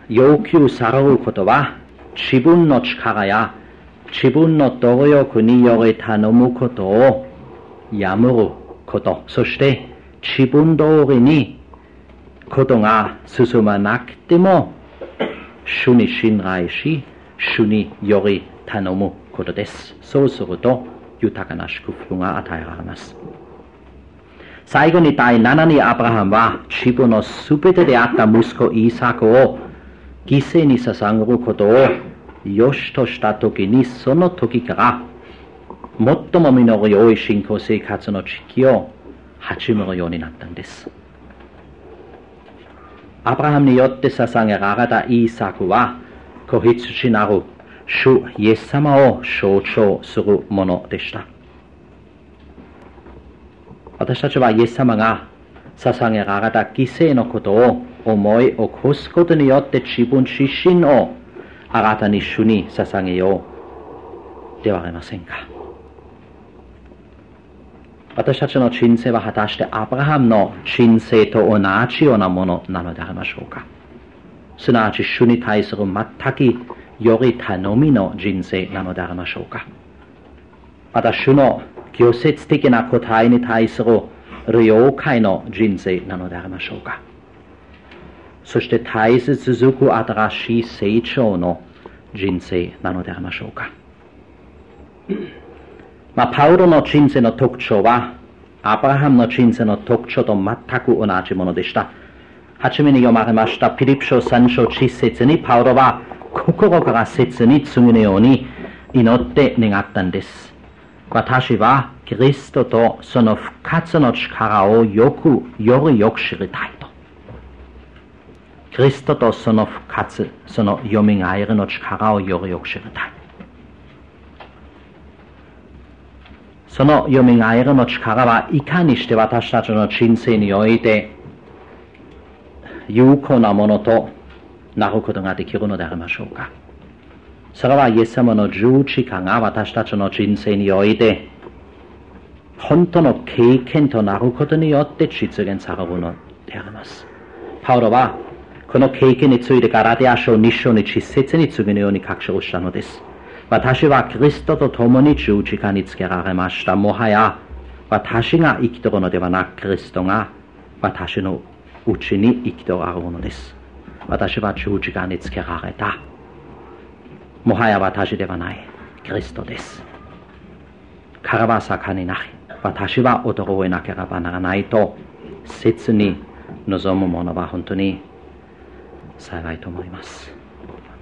要求されることは自分の力や自分の努力により頼むことをやめること、そして自分通りにことが進まなくても主に信頼し、主により頼むことです。そうすると豊かな祝福が与えられます。最後に第7にアブラハムは自分のすべてであった息子イサクを犠牲に捧げることを良しとしたときに、その時から最も実り良い信仰生活の時期を始めるようになったんです。アブラハムによって捧げられたイサクは子羊なる主イエス様を象徴するものでした。私たちはイエス様が捧げられた犠牲のことを思い起こすことによって自分自身を新たに主に捧げようではありませんか。私たちの人生は果たしてアブラハムの人生と同じようなものなのでありましょうか。すなわち主に対する全くより頼みの人生なのでありましょうか。また主の拒絶的な答えに対する了解の人生なのでありましょうか。そして絶えず続く新しい成長の人生なのでありましょうか。パウロの人生の特徴はアブラハムの人生の特徴と全く同じものでした。はじめに読まれましたピリピ書3章10節にパウロは心から切に次のように祈って願ったんです。私はキリストとその復活の力をよりよく知りたいと。キリストとその復活、そのよみがえりの力をよりよく知りたい。そのよみがえりの力はいかにして私たちの人生において有効なものとなることができるのでありましょうか。それはイエス様の十字架が私たちの人生において本当の経験となることによって実現されるのであります。パウロはこの経験についてガラテヤ書2章の10節に次のように書き記したのです。私はキリストと共に十字架につけられました。もはや私が生きているのではなく、キリストが私のうちに生きておられるのです。私は十字架につけられた。もはや私ではない、キリストです。彼は盛んになり、私は衰えなければならないと切に望むものは本当に幸いと思います。